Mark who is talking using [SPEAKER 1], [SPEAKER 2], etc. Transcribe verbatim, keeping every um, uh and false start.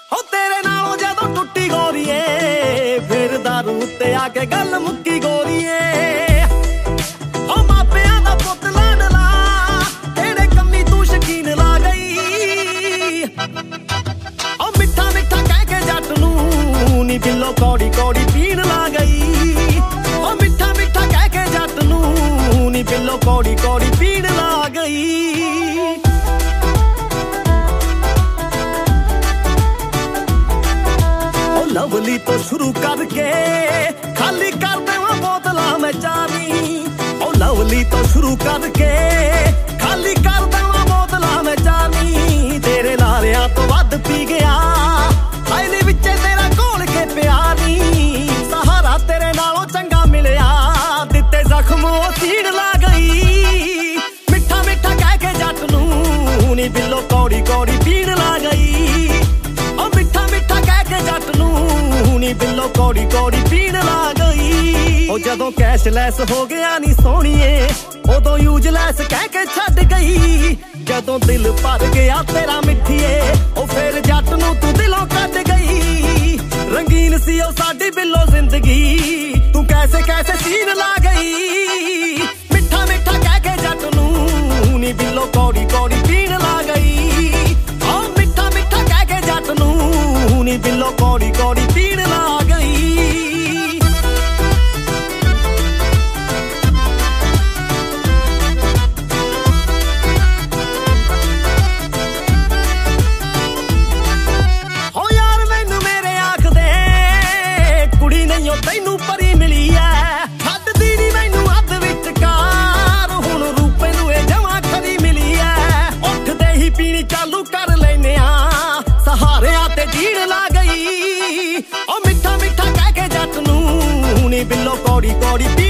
[SPEAKER 1] हो तेरे नालों जदों टुट्टी गोरीए फिर दारू ते आके गल मुक्की गोरीए हो मापियां दा पुत लाडला तेरे कम्मी तू शकीन ला गई ओ मिठा मिठा कह के जट नूं नी बिल्लो कौड़ी कौड़ी पीण ला गई ओ मिठा मिठा कह के जट नूं नी बिल्लो कौड़ी कौड़ी पीण ला गई लवली तो शुरू करके खाली कर देवा बोतला मैं चावी ओ लवली तो शुरू करके खाली कर देवा बोतला मैं चावी तेरे लारिया तो वध पी गया हाईली विचे तेरा घोल के प्यारी सहारा तेरे नालों चंगा मिलिया दिते जख्म सीड़ ला गई मिठा मिठा कह के जट नूं नी बिल्लो कौड़ी कौड़ी पीण ला गई ओ मिठा मिठा कह के जट नी बिल्लो कौड़ी कौड़ी पीण ला गई ओ जदों कैशलैस हो गया नी सोहणीए उदों यूजलैस कह के छड्ड गई जदों दिल भर गया तेरा मिठीए ओ फिर जट नूं तू दिलों कढ गई रंगीन सी ओ साडी बिल्लो जिंदगी तू कैसे कैसे सीन ला गई मिठा मिठा कह के जट नूं नी बिल्लो कौड़ी कौड़ी पीण ला गई ओ मिठा मिठा कह के जट नूं नी बिल्लो कौड़ी कौड़ी पीण ला गई हो यार मैनू मेरे आखदे कुड़ी नहीं ओ तैनू परी मिली है छड्डदी नी मैनू हद विचकार हुण रूपे नू ए जमां खरी मिली है उठदे ही पीनी चालू कर लैने आ सहारियां ते जीण ला गई ओ मिठा मिठा कह के जट नूं नी बिल्लो कौड़ी कौड़ी